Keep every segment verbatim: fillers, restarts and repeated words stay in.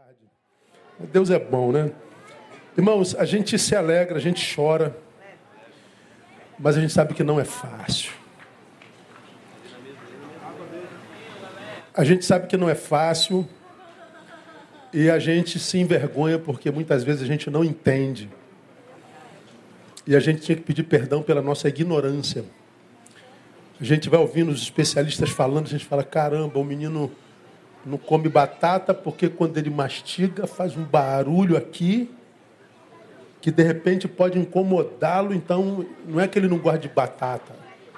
Deus é bom, né? Irmãos, a gente se alegra, a gente chora, mas a gente sabe que não é fácil. A gente sabe que não é fácil e a gente se envergonha porque muitas vezes a gente não entende. E a gente tinha que pedir perdão pela nossa ignorância. A gente vai ouvindo os especialistas falando, a gente fala, caramba, o menino não come batata porque quando ele mastiga faz um barulho aqui que de repente pode incomodá-lo, então não é que ele não gosta de batata.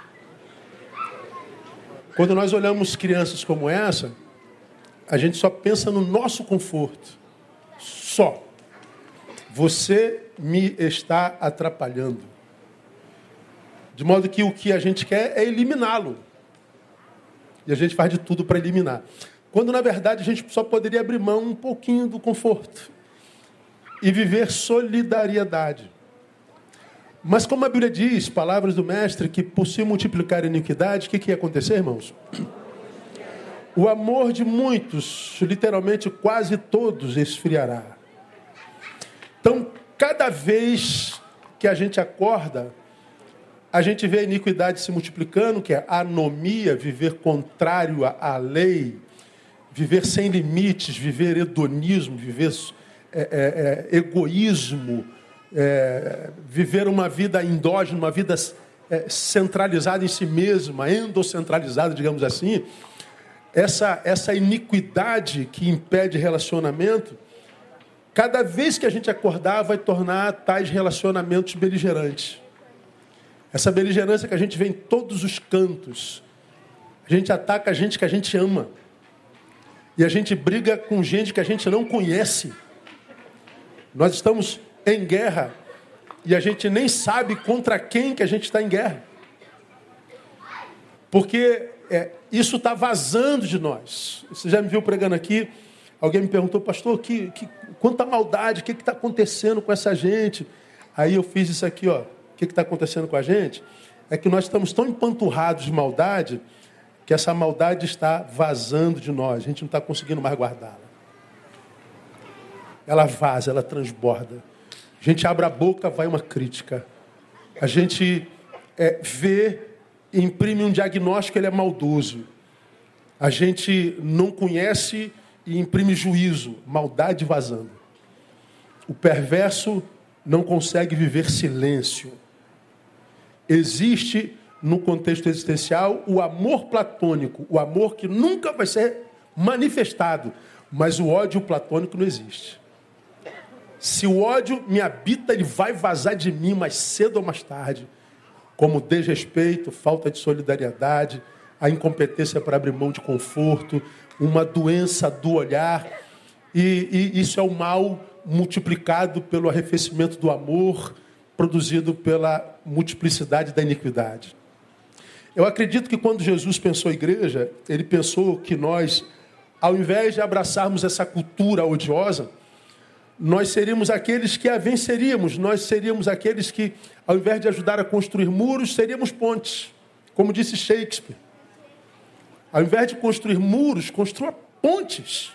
Quando nós olhamos crianças como essa, a gente só pensa no nosso conforto. Só. Você me está atrapalhando. De modo que o que a gente quer é eliminá-lo. E a gente faz de tudo para eliminar. Quando, na verdade, a gente só poderia abrir mão um pouquinho do conforto e viver solidariedade. Mas como a Bíblia diz, palavras do Mestre, que por se multiplicar a iniquidade, o que, que ia acontecer, irmãos? O amor de muitos, literalmente quase todos, esfriará. Então, cada vez que a gente acorda, a gente vê a iniquidade se multiplicando, que é a anomia, viver contrário à lei, viver sem limites, viver hedonismo, viver é, é, é, egoísmo, é, viver uma vida endógena, uma vida é, centralizada em si mesma, endocentralizada, digamos assim. Essa, essa iniquidade que impede relacionamento, cada vez que a gente acordar, vai tornar tais relacionamentos beligerantes. Essa beligerância que a gente vê em todos os cantos. A gente ataca a gente que a gente ama. E a gente briga com gente que a gente não conhece. Nós estamos em guerra e a gente nem sabe contra quem que a gente está em guerra. Porque é, isso está vazando de nós. Você já me viu pregando aqui, alguém me perguntou, pastor, que, que, quanta maldade, o que está acontecendo com essa gente? Aí eu fiz isso aqui, ó. O que está acontecendo com a gente? É que nós estamos tão empanturrados de maldade que essa maldade está vazando de nós. A gente não está conseguindo mais guardá-la. Ela vaza, ela transborda. A gente abre a boca, vai uma crítica. A gente é, vê, imprime um diagnóstico, ele é maldoso. A gente não conhece e imprime juízo, maldade vazando. O perverso não consegue viver silêncio. Existe, no contexto existencial, o amor platônico, o amor que nunca vai ser manifestado, mas o ódio platônico não existe. Se o ódio me habita, ele vai vazar de mim mais cedo ou mais tarde, como desrespeito, falta de solidariedade, a incompetência para abrir mão de conforto, uma doença do olhar, e, e isso é o mal multiplicado pelo arrefecimento do amor, produzido pela multiplicidade da iniquidade. Eu acredito que quando Jesus pensou a igreja, ele pensou que nós, ao invés de abraçarmos essa cultura odiosa, nós seríamos aqueles que a venceríamos, nós seríamos aqueles que, ao invés de ajudar a construir muros, seríamos pontes, como disse Shakespeare. Ao invés de construir muros, construa pontes.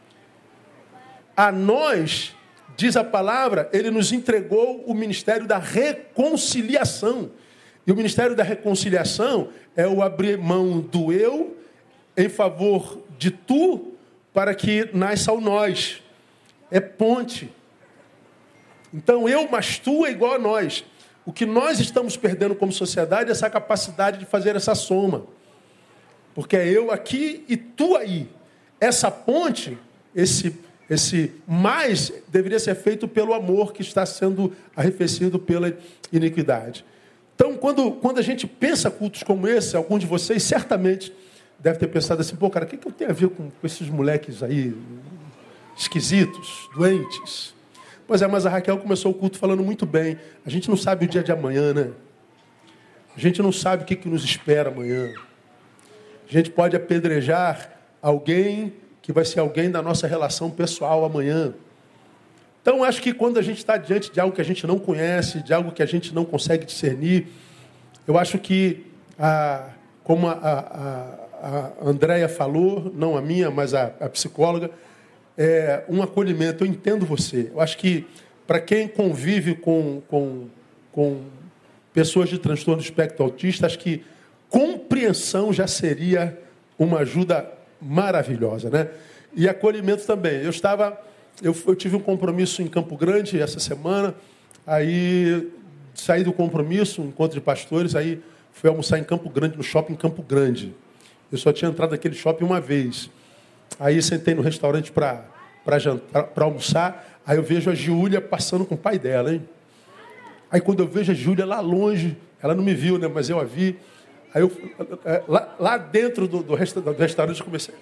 A nós, diz a palavra, ele nos entregou o ministério da reconciliação. E o ministério da reconciliação é o abrir mão do eu em favor de tu, para que nasça o nós. É ponte. Então, eu mais tu é igual a nós. O que nós estamos perdendo como sociedade é essa capacidade de fazer essa soma. Porque é eu aqui e tu aí. Essa ponte, esse, esse mais, deveria ser feito pelo amor que está sendo arrefecido pela iniquidade. Então, quando, quando a gente pensa cultos como esse, algum de vocês certamente deve ter pensado assim, pô, cara, o que, que eu tenho a ver com, com esses moleques aí esquisitos, doentes? Pois é, mas a Raquel começou o culto falando muito bem. A gente não sabe o dia de amanhã, né? A gente não sabe o que, que nos espera amanhã. A gente pode apedrejar alguém que vai ser alguém da nossa relação pessoal amanhã. Então, acho que quando a gente está diante de algo que a gente não conhece, de algo que a gente não consegue discernir, eu acho que, a, como a, a, a Andréia falou, não a minha, mas a, a psicóloga, é, um acolhimento. Eu entendo você. Eu acho que para quem convive com, com, com pessoas de transtorno do espectro autista, acho que compreensão já seria uma ajuda maravilhosa, né? E acolhimento também. Eu estava, eu, eu tive um compromisso em Campo Grande essa semana, aí saí do compromisso, um encontro de pastores, aí fui almoçar em Campo Grande, no shopping Campo Grande. Eu só tinha entrado naquele shopping uma vez. Aí sentei no restaurante para para jantar, para almoçar, aí eu vejo a Giulia passando com o pai dela, hein? Aí quando eu vejo a Giulia lá longe, ela não me viu, né? Mas eu a vi. Aí eu, lá, lá dentro do, do, resta, do restaurante eu comecei.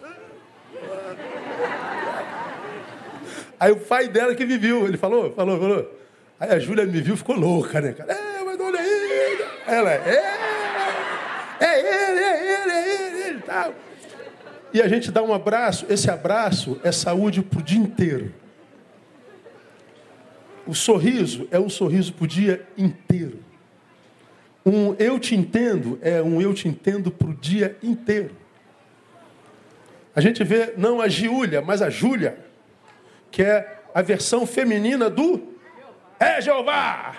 Aí o pai dela que me viu, ele falou, falou, falou. Aí a Júlia me viu e ficou louca, né, cara? É, mas olha aí. Ela, é, é ele, é ele, é ele, é ele, tal. E a gente dá um abraço, esse abraço é saúde pro dia inteiro. O sorriso é um sorriso pro dia inteiro. Um eu te entendo é um eu te entendo pro dia inteiro. A gente vê, não a Giulia, mas a Júlia, que é a versão feminina do É Jeová.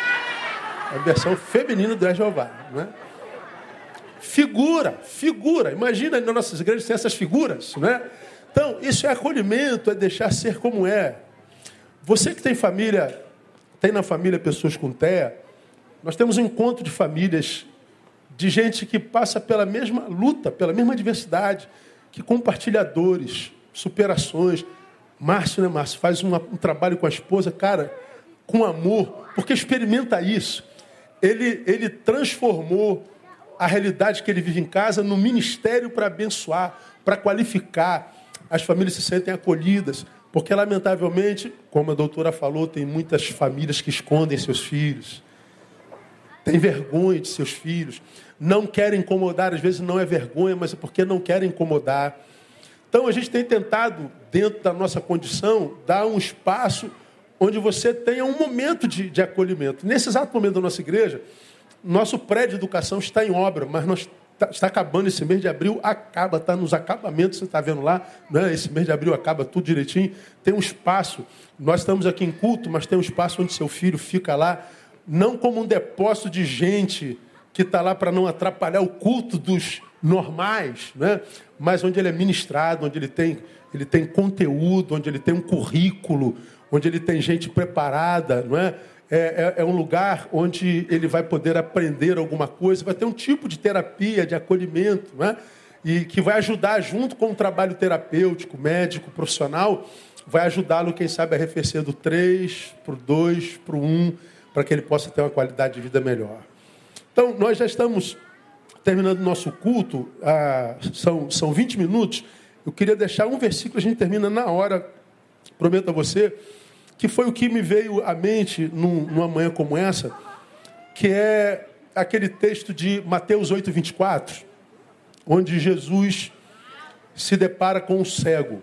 A versão feminina do É Jeová, né? Figura, figura. Imagina, nas nossas igrejas tem essas figuras, né? Então, isso é acolhimento, é deixar ser como é. Você que tem família, tem na família pessoas com T E A, nós temos um encontro de famílias, de gente que passa pela mesma luta, pela mesma adversidade, que compartilha dores, superações. Márcio, né, Márcio? Faz uma, um trabalho com a esposa, cara, com amor, porque experimenta isso. Ele, ele transformou a realidade que ele vive em casa no ministério para abençoar, para qualificar. As famílias se sentem acolhidas, porque, lamentavelmente, como a doutora falou, tem muitas famílias que escondem seus filhos, têm vergonha de seus filhos, não querem incomodar, às vezes não é vergonha, mas é porque não querem incomodar. Então, a gente tem tentado, dentro da nossa condição, dar um espaço onde você tenha um momento de, de acolhimento. Nesse exato momento da nossa igreja, nosso prédio de educação está em obra, mas nós, tá, está acabando esse mês de abril, acaba, está nos acabamentos, você está vendo lá, né? Esse mês de abril acaba tudo direitinho, tem um espaço, nós estamos aqui em culto, mas tem um espaço onde seu filho fica lá, não como um depósito de gente que está lá para não atrapalhar o culto dos normais, né? Mas onde ele é ministrado, onde ele tem, ele tem conteúdo, onde ele tem um currículo, onde ele tem gente preparada, não é? É, é, é um lugar onde ele vai poder aprender alguma coisa, vai ter um tipo de terapia, de acolhimento, não é? E que vai ajudar, junto com o trabalho terapêutico, médico, profissional, vai ajudá-lo, quem sabe, a arrefecer do três para o dois, para o um, para que ele possa ter uma qualidade de vida melhor. Então, nós já estamos terminando o nosso culto, ah, são, são vinte minutos. Eu queria deixar um versículo, a gente termina na hora, prometo a você, que foi o que me veio à mente num, numa manhã como essa, que é aquele texto de Mateus oito, vinte e quatro, onde Jesus se depara com um cego.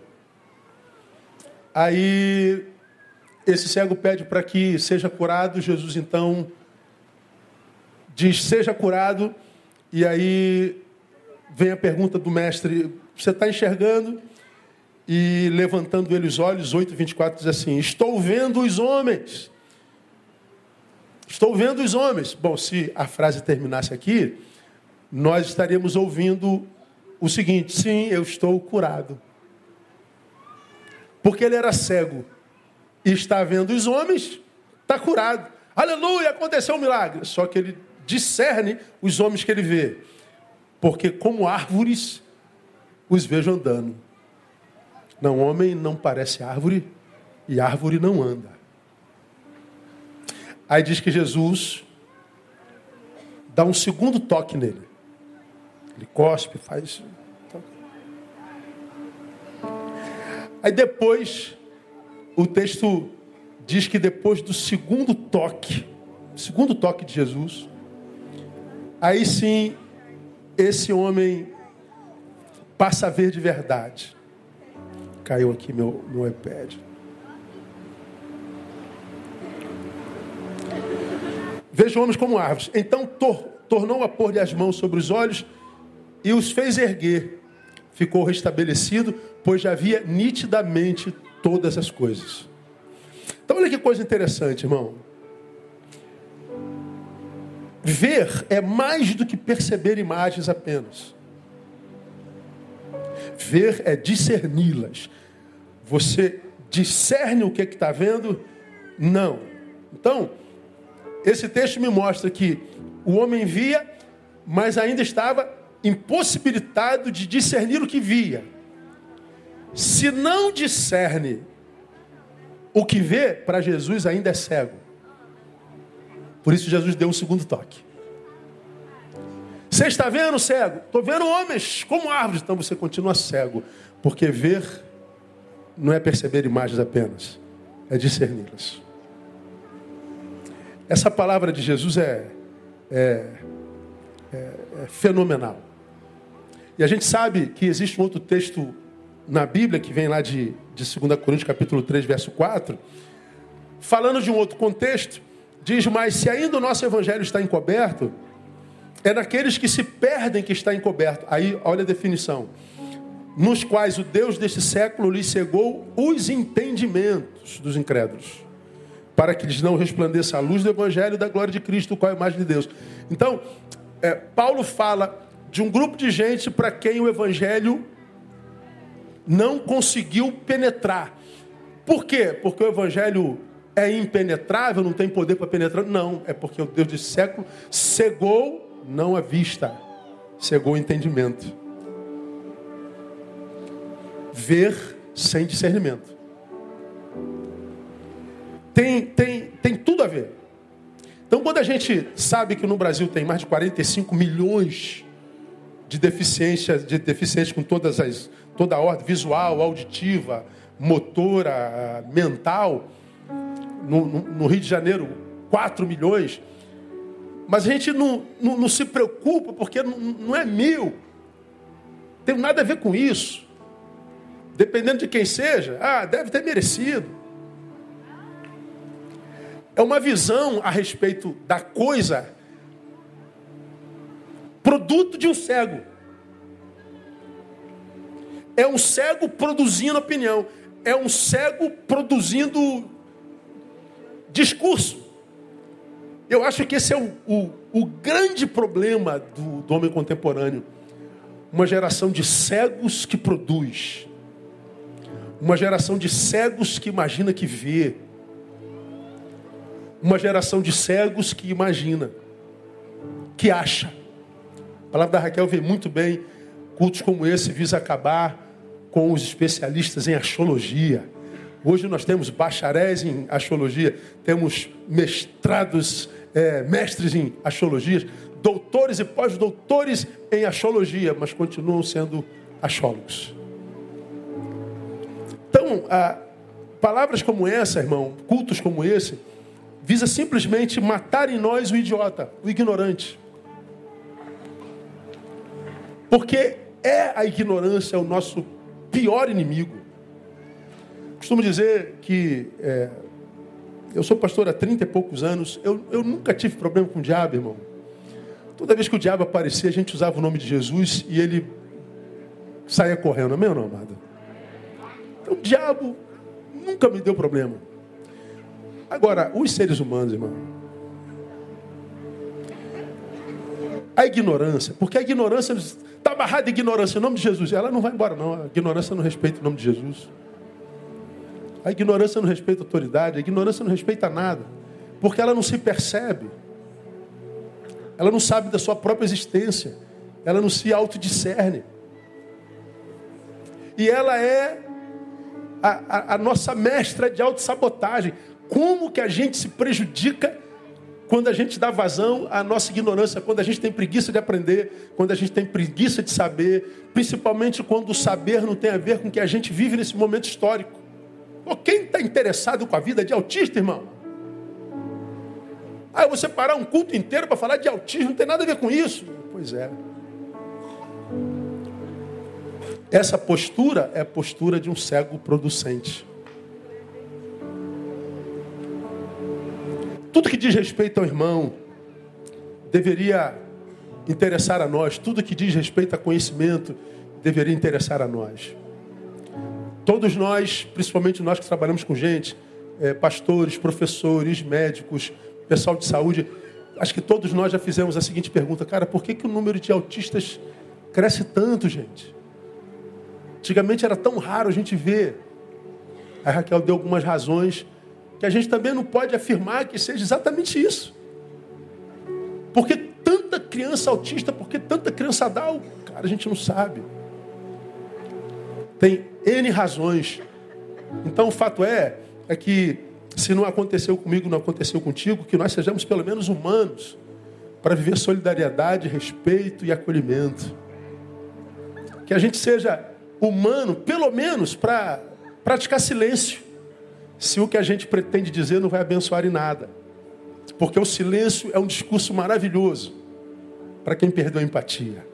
Aí, esse cego pede para que seja curado, Jesus então diz, seja curado, e aí vem a pergunta do mestre, você está enxergando? E levantando ele os olhos, oito, vinte e quatro diz assim, estou vendo os homens. Estou vendo os homens. Bom, se a frase terminasse aqui, nós estaríamos ouvindo o seguinte, sim, eu estou curado. Porque ele era cego e está vendo os homens, está curado. Aleluia, aconteceu um milagre. Só que ele discerne os homens que ele vê. Porque como árvores, os vejo andando. Não, homem não parece árvore e árvore não anda. Aí diz que Jesus dá um segundo toque nele. Ele cospe, faz... Aí depois, o texto diz que depois do segundo toque, segundo toque de Jesus, aí sim, esse homem passa a ver de verdade. Caiu aqui meu, meu iPad. Veja homens como árvores. Então tor- tornou a pôr-lhe as mãos sobre os olhos e os fez erguer. ficou restabelecido, pois já via nitidamente todas as coisas. Então olha que coisa interessante, irmão. Ver é mais do que perceber imagens apenas. Ver é discerni-las. Você discerne o que está vendo? Não. Então, esse texto me mostra que o homem via, mas ainda estava impossibilitado de discernir o que via. Se não discerne o que vê, para Jesus ainda é cego. Por isso Jesus deu um segundo toque. Você está vendo, cego? Estou vendo homens como árvores. Então você continua cego. Porque ver não é perceber imagens apenas. É discerni-las. Essa palavra de Jesus é, é, é, é fenomenal. E a gente sabe que existe um outro texto na Bíblia, que vem lá de, de segunda Coríntios, capítulo três, verso quatro, falando de um outro contexto, diz, mas se ainda o nosso evangelho está encoberto, é naqueles que se perdem que está encoberto. Aí, olha a definição. Nos quais o Deus deste século lhes cegou os entendimentos dos incrédulos, para que lhes não resplandeça a luz do evangelho da glória de Cristo, qual é a imagem de Deus. Então, é, Paulo fala de um grupo de gente para quem o evangelho não conseguiu penetrar. Por quê? Porque o evangelho é impenetrável, não tem poder para penetrar? Não, é porque o Deus desse século cegou não a vista, cegou o entendimento. Ver sem discernimento. Tem, tem, tem tudo a ver. Então, quando a gente sabe que no Brasil tem mais de quarenta e cinco milhões de deficiências, de deficientes com todas as, toda a ordem, visual, auditiva, motora, mental, no, no, no Rio de Janeiro, quatro milhões, mas a gente não, não, não se preocupa porque não, não é mil. Tem nada a ver com isso. Dependendo de quem seja, ah, deve ter merecido. É uma visão a respeito da coisa, produto de um cego. É um cego produzindo opinião. É um cego produzindo discurso. Eu acho que esse é o, o, o grande problema do, do homem contemporâneo. Uma geração de cegos que produz. Uma geração de cegos que imagina que vê. Uma geração de cegos que imagina, que acha. A palavra da Raquel vê muito bem. Cultos como esse visa acabar com os especialistas em astrologia. Hoje nós temos bacharéis em astrologia, temos mestrados, é, mestres em astrologia, doutores e pós-doutores em astrologia, mas continuam sendo astrólogos. Então, a, palavras como essa, irmão, cultos como esse, visa simplesmente matar em nós o idiota, o ignorante. Porque é a ignorância o nosso pior inimigo. Costumo dizer que é, eu sou pastor há trinta e poucos anos, eu, eu nunca tive problema com o diabo, irmão. Toda vez que o diabo aparecia, a gente usava o nome de Jesus e ele saía correndo, amém ou não, amado? Então o diabo nunca me deu problema. Agora, os seres humanos, irmão, a ignorância, porque a ignorância está amarrada em ignorância, em nome de Jesus, ela não vai embora não, a ignorância não respeita o nome de Jesus. A ignorância não respeita a autoridade, a ignorância não respeita nada, porque ela não se percebe, ela não sabe da sua própria existência, ela não se autodiscerne. E ela é a, a, a nossa mestra de autossabotagem. Como que a gente se prejudica quando a gente dá vazão à nossa ignorância, quando a gente tem preguiça de aprender, quando a gente tem preguiça de saber, principalmente quando o saber não tem a ver com o que a gente vive nesse momento histórico. Pô, quem está interessado com a vida de autista, irmão? Ah, você parar um culto inteiro para falar de autismo, não tem nada a ver com isso. Pois é. Essa postura é a postura de um cego producente. Tudo que diz respeito ao irmão deveria interessar a nós. Tudo que diz respeito a conhecimento deveria interessar a nós. Todos nós, principalmente nós que trabalhamos com gente, é, pastores, professores, médicos, pessoal de saúde, acho que todos nós já fizemos a seguinte pergunta: cara, por que que o número de autistas cresce tanto, gente? Antigamente era tão raro a gente ver. A Raquel deu algumas razões que a gente também não pode afirmar que seja exatamente isso. Por que tanta criança autista? Por que tanta criança Down? Cara, a gente não sabe. Tem N razões. Então o fato é, é que se não aconteceu comigo, não aconteceu contigo, que nós sejamos pelo menos humanos para viver solidariedade, respeito e acolhimento. Que a gente seja humano, pelo menos, para praticar silêncio, se o que a gente pretende dizer não vai abençoar em nada. Porque o silêncio é um discurso maravilhoso para quem perdeu a empatia.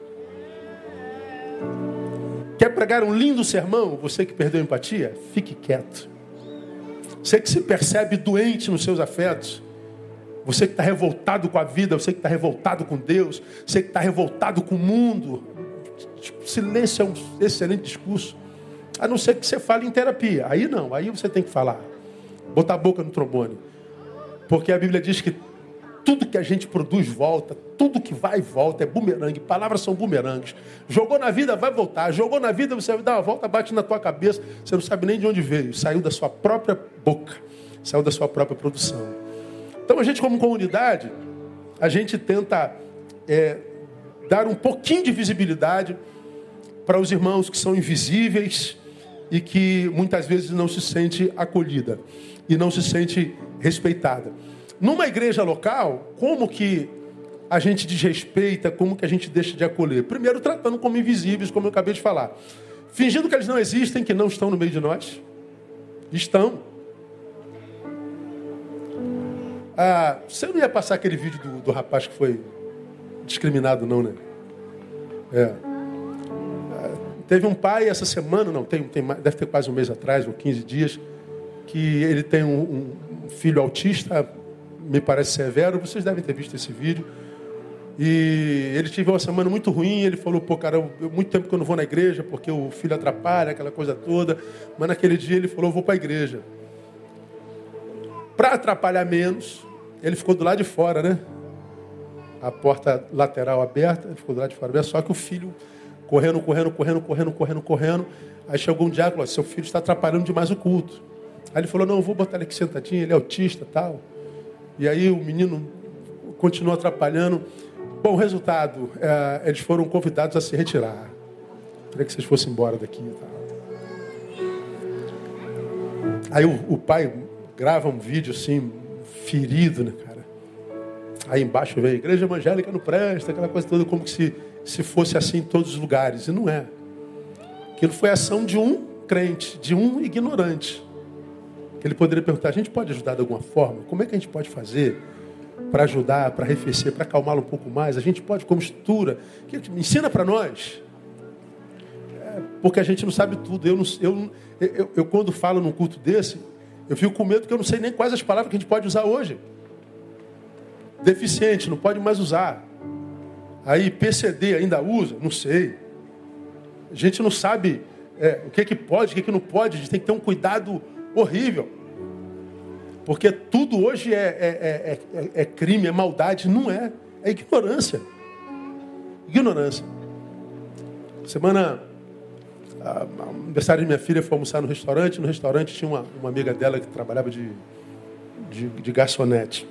Quer pregar um lindo sermão? Você que perdeu a empatia, fique quieto. Você que se percebe doente nos seus afetos, você que está revoltado com a vida, você que está revoltado com Deus, você que está revoltado com o mundo, silêncio é um excelente discurso. A não ser que você fale em terapia. Aí não, aí você tem que falar. Botar a boca no trombone. Porque a Bíblia diz que tudo que a gente produz volta, tudo que vai e volta é bumerangue. Palavras são bumerangues. Jogou na vida, vai voltar. Jogou na vida, você vai dar uma volta, bate na tua cabeça. Você não sabe nem de onde veio. Saiu da sua própria boca. Saiu da sua própria produção. Então a gente, como comunidade, a gente tenta é, dar um pouquinho de visibilidade para os irmãos que são invisíveis e que muitas vezes não se sente acolhida e não se sente respeitada. Numa igreja local, como que a gente desrespeita, como que a gente deixa de acolher? Primeiro, tratando como invisíveis, como eu acabei de falar. Fingindo que eles não existem, que não estão no meio de nós. Estão. Ah, você não ia passar aquele vídeo do, do rapaz que foi discriminado, não, né? É. Teve um pai essa semana, não, tem, tem, deve ter quase um mês atrás, ou quinze dias, que ele tem um, um filho autista, me parece severo. Vocês devem ter visto esse vídeo. E ele teve uma semana muito ruim. Ele falou: pô, cara, eu, muito tempo que eu não vou na igreja, porque o filho atrapalha, aquela coisa toda. Mas naquele dia ele falou: eu vou para a igreja. Para atrapalhar menos, ele ficou do lado de fora, né? A porta lateral aberta, ele ficou do lado de fora. Só que o filho correndo, correndo, correndo, correndo, correndo, correndo. Aí chegou um diácono: seu filho está atrapalhando demais o culto. Aí ele falou: não, eu vou botar ele aqui sentadinho, ele é autista e tal. E aí o menino continuou atrapalhando. Bom, resultado, é, eles foram convidados a se retirar. Queria que vocês fossem embora daqui e tal. Aí o, o pai grava um vídeo assim, ferido, né, cara? Aí embaixo vem: igreja evangélica não presta, aquela coisa toda, como que se, se fosse assim em todos os lugares. E não é. Aquilo foi a ação de um crente, de um ignorante. Ele poderia perguntar: a gente pode ajudar de alguma forma? Como é que a gente pode fazer para ajudar, para arrefecer, para acalmá-lo um pouco mais? A gente pode, como estrutura, ensina para nós. É, porque a gente não sabe tudo. Eu, não, eu, eu, eu, quando falo num culto desse, eu fico com medo que eu não sei nem quais as palavras que a gente pode usar hoje. Deficiente, não pode mais usar. Aí P C D ainda usa? Não sei. A gente não sabe é, o que, que pode, o que, que não pode. A gente tem que ter um cuidado horrível. Porque tudo hoje é, é, é, é, é crime, é maldade. Não é. É ignorância. Ignorância. Semana, a, a aniversário de minha filha foi almoçar no restaurante. No restaurante tinha uma, uma amiga dela que trabalhava de, de, de garçonete.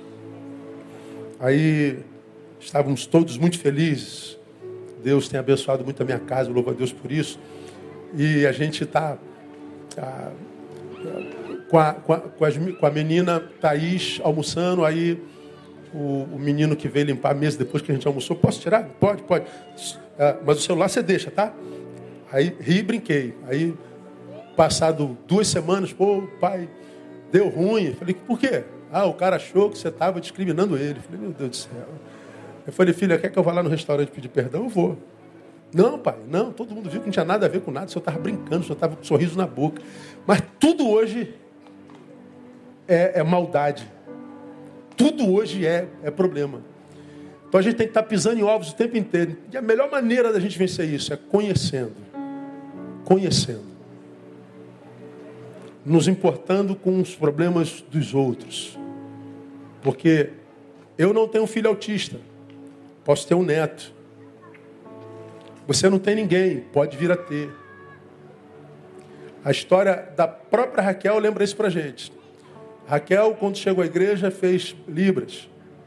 Aí estávamos todos muito felizes. Deus tem abençoado muito a minha casa, eu louvo a Deus por isso. E a gente está tá, com, a, com, a, com, as, com a menina Thaís almoçando. Aí o, o menino que veio limpar a mesa depois que a gente almoçou: posso tirar? Pode, pode. Ah, mas o celular você deixa, tá? Aí ri e brinquei. Aí, passado duas semanas, pô, pai, deu ruim. Eu falei: por quê? Ah, o cara achou que você estava discriminando ele. Eu falei: meu Deus do céu. Eu falei: filha, quer que eu vá lá no restaurante pedir perdão? Eu vou. Não, pai, não. Todo mundo viu que não tinha nada a ver com nada. O senhor estava brincando, o senhor estava com um sorriso na boca. Mas tudo hoje é, é maldade. Tudo hoje é, é problema. Então a gente tem que estar pisando em ovos o tempo inteiro. E a melhor maneira da gente vencer isso é conhecendo. conhecendo, nos importando com os problemas dos outros. Porque eu não tenho um filho autista, posso ter um neto. Você não tem ninguém, pode vir a ter. A história da própria Raquel lembra isso pra gente. Raquel, quando chegou à igreja, fez Libras.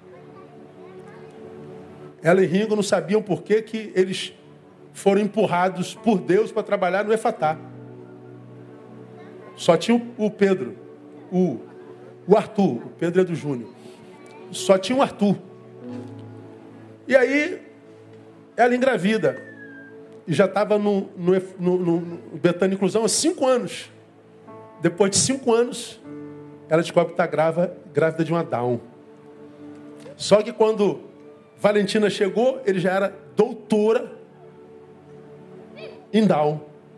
Ela e Ringo não sabiam por que que eles foram empurrados por Deus para trabalhar no Efatá. Só tinha o Pedro, o, o Arthur, o Pedro é do Júnior. Só tinha o Arthur. E aí, ela engravida. E já estava no, no, no, no Betânia Inclusão há cinco anos. Depois de cinco anos, ela descobre que está grávida, grávida de uma Down. Só que quando Valentina chegou, ele já era doutora em Down.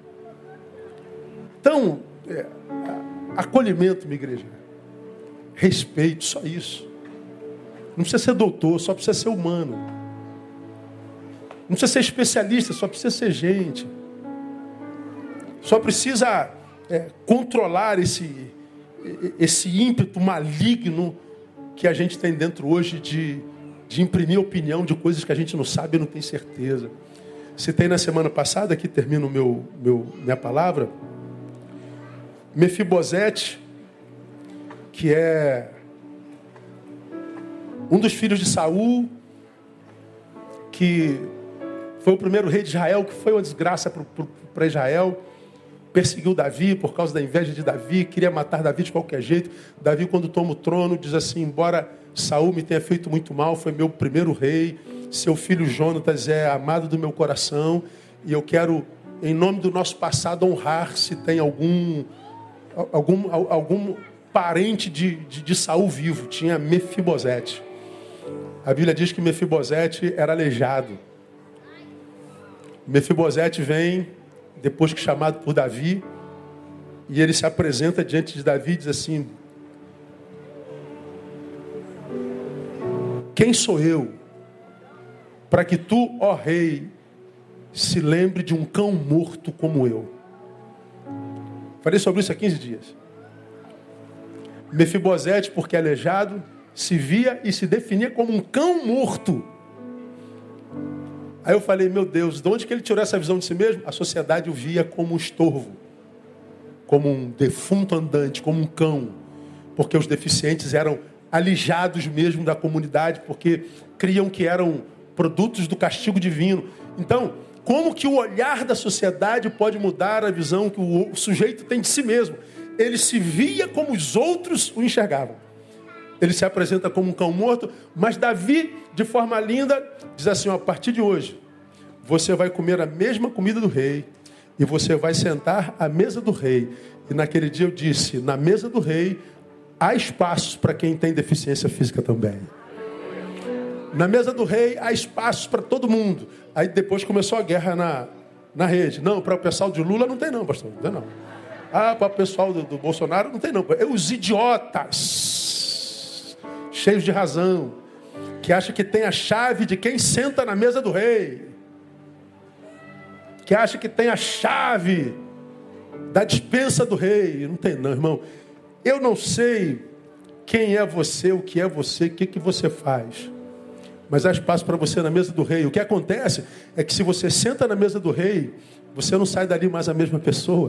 Então, é, acolhimento, minha igreja. Respeito, só isso. Não precisa ser doutor, só precisa ser humano. Não precisa ser especialista, só precisa ser gente. Só precisa é, controlar esse, esse ímpeto maligno que a gente tem dentro hoje de, de imprimir opinião de coisas que a gente não sabe e não tem certeza. Citei na semana passada, aqui termino meu, meu, minha palavra, Mefibosete, que é um dos filhos de Saul, que foi o primeiro rei de Israel, que foi uma desgraça para Israel, perseguiu Davi por causa da inveja de Davi, queria matar Davi de qualquer jeito. Davi, quando toma o trono, diz assim: embora Saul me tenha feito muito mal, foi meu primeiro rei, seu filho Jonatas é amado do meu coração, e eu quero, em nome do nosso passado, honrar se tem algum, algum, algum parente de, de, de Saul vivo. Tinha Mefibosete. A Bíblia diz que Mefibosete era aleijado. Mefibosete vem, depois que chamado por Davi, e ele se apresenta diante de Davi e diz assim: quem sou eu para que tu, ó rei, se lembre de um cão morto como eu? Falei sobre isso há quinze dias. Mefibosete, porque aleijado, se via e se definia como um cão morto. Aí eu falei: meu Deus, de onde que ele tirou essa visão de si mesmo? A sociedade o via como um estorvo, como um defunto andante, como um cão, porque os deficientes eram alijados mesmo da comunidade, porque criam que eram produtos do castigo divino. Então, como que o olhar da sociedade pode mudar a visão que o sujeito tem de si mesmo? Ele se via como os outros o enxergavam. Ele se apresenta como um cão morto, mas Davi, de forma linda, diz assim: ó, a partir de hoje, você vai comer a mesma comida do rei, e você vai sentar à mesa do rei. E naquele dia eu disse: na mesa do rei, há espaços para quem tem deficiência física também. Na mesa do rei, há espaços para todo mundo. Aí depois começou a guerra na, na rede. Não, para o pessoal de Lula não tem não, pastor, não tem não. Ah, para o pessoal do, do Bolsonaro não tem não. É os idiotas, cheios de razão, que acham que tem a chave de quem senta na mesa do rei, que acha que tem a chave da despensa do rei. Não tem não, irmão. Eu não sei quem é você, o que é você, o que, que você faz, mas há espaço para você na mesa do rei. O que acontece é que se você senta na mesa do rei, você não sai dali mais a mesma pessoa.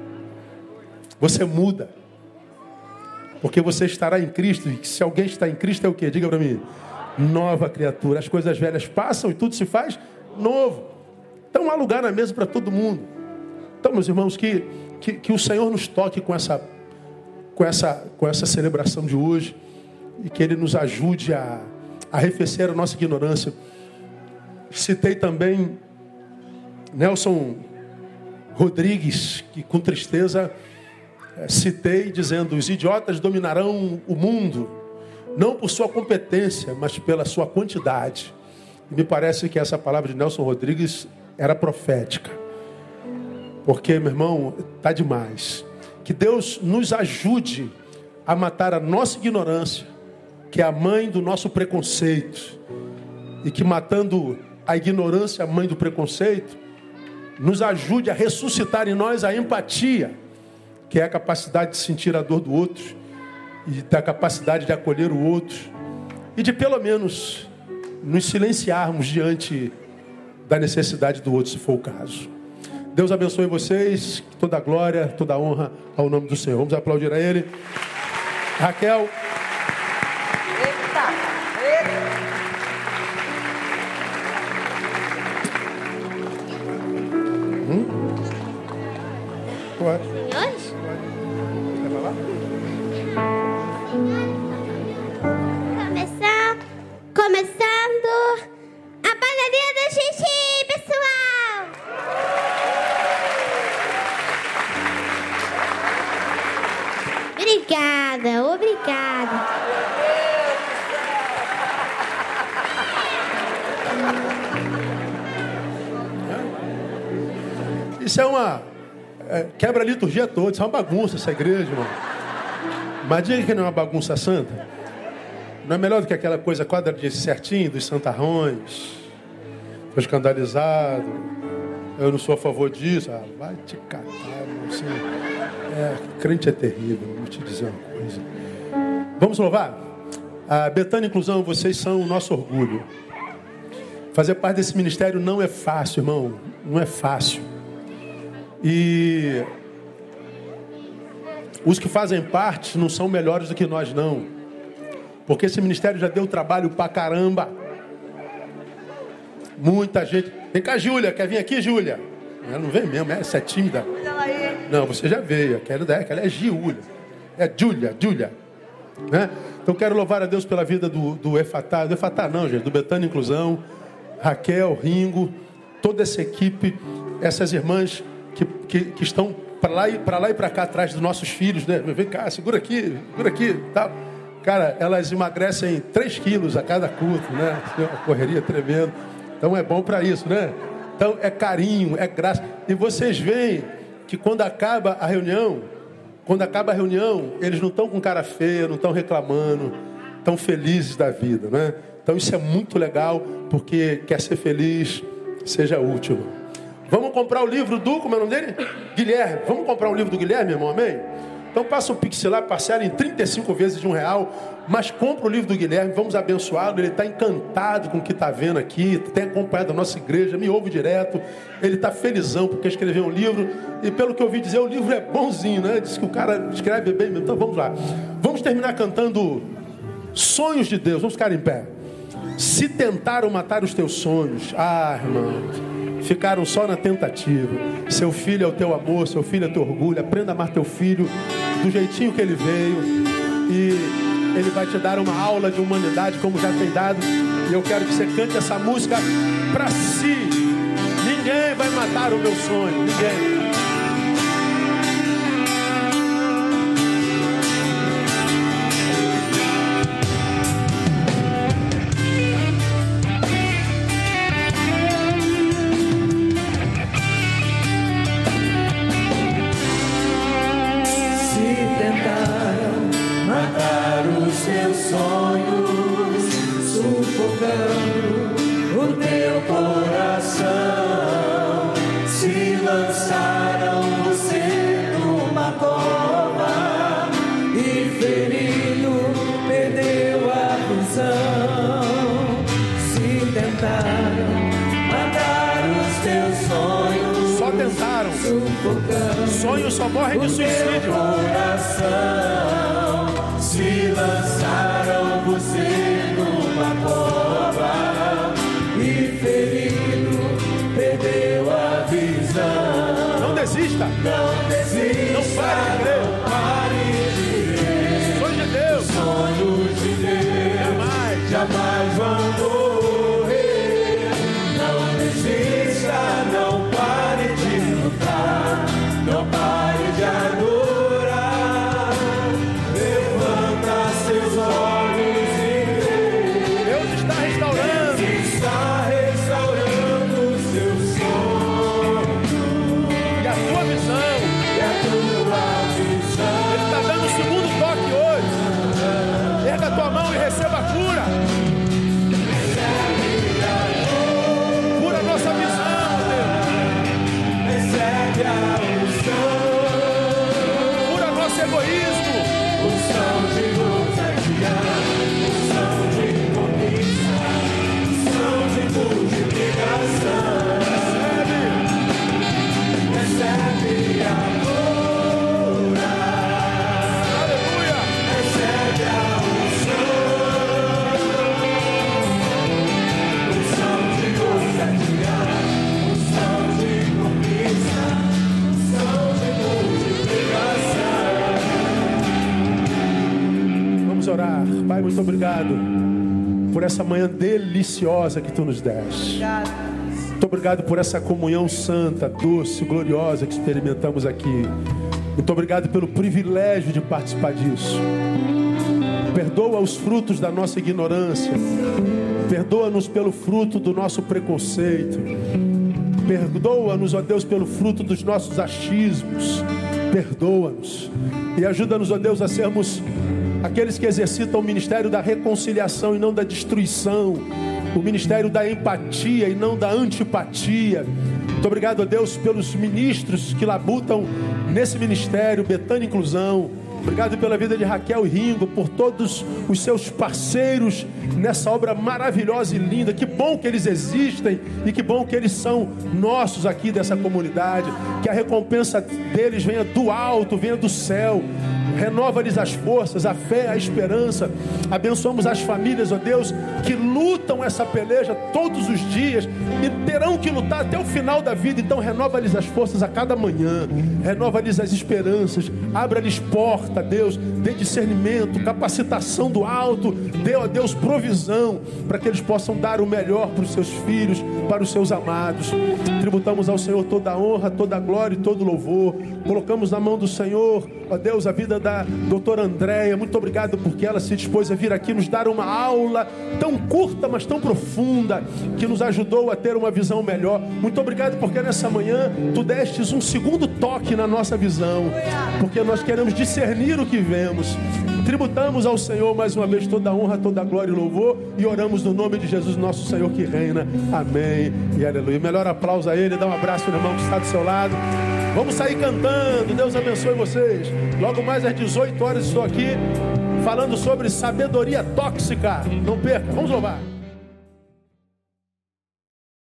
Você muda, porque você estará em Cristo. E se alguém está em Cristo é o quê? Diga para mim: nova criatura. As coisas velhas passam e tudo se faz novo. Então há lugar na mesa para todo mundo. Então, meus irmãos, que, que, que o Senhor nos toque com essa, com, essa, com essa celebração de hoje, e que Ele nos ajude a, a arrefecer a nossa ignorância. Citei também Nelson Rodrigues, que com tristeza citei, dizendo: os idiotas dominarão o mundo, não por sua competência, mas pela sua quantidade. E me parece que essa palavra de Nelson Rodrigues era profética. Porque, meu irmão, está demais. Que Deus nos ajude a matar a nossa ignorância, que é a mãe do nosso preconceito. E que matando a ignorância, a mãe do preconceito, nos ajude a ressuscitar em nós a empatia, que é a capacidade de sentir a dor do outro e da capacidade de acolher o outro e de pelo menos nos silenciarmos diante da necessidade do outro, se for o caso. Deus abençoe vocês, toda a glória, toda a honra ao nome do Senhor. Vamos aplaudir a Ele. Raquel. Eita, eita. Hum? Ué. Senhores? Quer falar? Começar, começando a padaria do xixi, pessoal! Obrigada, obrigada. Isso é uma... É, quebra a liturgia toda. Isso é uma bagunça essa igreja, irmão. Mas diga que não é uma bagunça santa. Não é melhor do que aquela coisa quadradinha certinho dos santarrões. Estou escandalizado. Eu não sou a favor disso. Ah, vai te catar, irmão. Assim, é, crente é terrível. Vou te dizer uma coisa. Vamos louvar? A Betânia Inclusão, vocês são o nosso orgulho. Fazer parte desse ministério não é fácil, irmão. Não é fácil. E os que fazem parte não são melhores do que nós, não. Porque esse ministério já deu trabalho pra caramba. Muita gente... Vem cá, Júlia. Quer vir aqui, Júlia? Ela não vem mesmo, essa é tímida. Não, você já veio. Quero dar, ela é Giúlia. É Júlia, Júlia. Né? Então quero louvar a Deus pela vida do, do Efatá. Do Efatá não, gente. Do Betânia Inclusão. Raquel, Ringo. Toda essa equipe. Essas irmãs que, que, que estão para lá e para lá e para cá atrás dos nossos filhos, né? Vem cá, segura aqui, segura aqui, tal. Cara, elas emagrecem três quilos a cada culto, né? Uma correria tremenda. Então é bom para isso, né? Então é carinho, é graça. E vocês veem que quando acaba a reunião, quando acaba a reunião, eles não estão com cara feia, não estão reclamando, estão felizes da vida, né? Então isso é muito legal, porque quer ser feliz, seja útil. Vamos comprar o livro do, como é o nome dele? Guilherme. Vamos comprar o livro do Guilherme, irmão, amém? Então passa um pix lá, parcela em trinta e cinco vezes de um real, mas compra o livro do Guilherme, vamos abençoá-lo. Ele está encantado com o que está vendo aqui, tem acompanhado a nossa igreja, me ouve direto. Ele está felizão porque escreveu um livro, e pelo que eu ouvi dizer, o livro é bonzinho, né? Diz que o cara escreve bem mesmo. Então vamos lá. Vamos terminar cantando Sonhos de Deus. Vamos ficar em pé. Se tentaram matar os teus sonhos, ah, irmão, ficaram só na tentativa. Seu filho é o teu amor, seu filho é o teu orgulho. Aprenda a amar teu filho do jeitinho que ele veio. E ele vai te dar uma aula de humanidade como já tem dado. E eu quero que você cante essa música para si. Ninguém vai matar o meu sonho. Ninguém. Sonhos só morrem de suicídio. Se lançaram você numa cova e ferido perdeu a visão. Não desista. Não desista. Não pare de crer. Sonhos de Deus. Sonhos de Deus. Jamais, jamais vão morrer. Não desista, não pare de lutar. Não pare de adorar. Levanta seus olhos e unção de ousadia, unção de conquista, unção de multiplicação. Recebe, recebe agora. Aleluia. Recebe a unção, unção de ousadia, unção de conquista, unção de multiplicação. Vamos orar. Pai, muito obrigado por essa manhã deliciosa que Tu nos deste. Muito obrigado por essa comunhão santa, doce, gloriosa que experimentamos aqui. Muito obrigado pelo privilégio de participar disso. Perdoa os frutos da nossa ignorância. Perdoa-nos pelo fruto do nosso preconceito. Perdoa-nos, ó Deus, pelo fruto dos nossos achismos. Perdoa-nos. E ajuda-nos, ó Deus, a sermos aqueles que exercitam o ministério da reconciliação e não da destruição. O ministério da empatia e não da antipatia. Muito obrigado, ó Deus, pelos ministros que labutam nesse ministério, Betânia Inclusão. Obrigado pela vida de Raquel e Ringo, por todos os seus parceiros nessa obra maravilhosa e linda. Que bom que eles existem e que bom que eles são nossos aqui dessa comunidade. Que a recompensa deles venha do alto, venha do céu. Renova-lhes as forças, a fé, a esperança. Abençoamos as famílias, ó Deus, que lutam essa peleja todos os dias e terão que lutar até o final da vida. Então renova-lhes as forças a cada manhã. Renova-lhes as esperanças. Abra-lhes porta, Deus. Dê discernimento, capacitação do alto. Dê, ó Deus, provisão para que eles possam dar o melhor para os seus filhos, para os seus amados. Tributamos ao Senhor toda a honra, toda a glória e todo o louvor. Colocamos na mão do Senhor, ó Deus, a vida da doutora Andréia. Muito obrigado porque ela se dispôs a vir aqui nos dar uma aula tão curta, mas tão profunda, que nos ajudou a ter uma visão melhor. Muito obrigado porque nessa manhã Tu destes um segundo toque na nossa visão, porque nós queremos discernir o que vemos. Tributamos ao Senhor mais uma vez toda a honra, toda a glória e louvor, e oramos no nome de Jesus, nosso Senhor que reina. Amém e aleluia. Melhor aplauso a Ele. Dá um abraço no irmão que está do seu lado. Vamos sair cantando. Deus abençoe vocês. Logo mais às dezoito horas estou aqui falando sobre sabedoria tóxica. Não perca. Vamos louvar.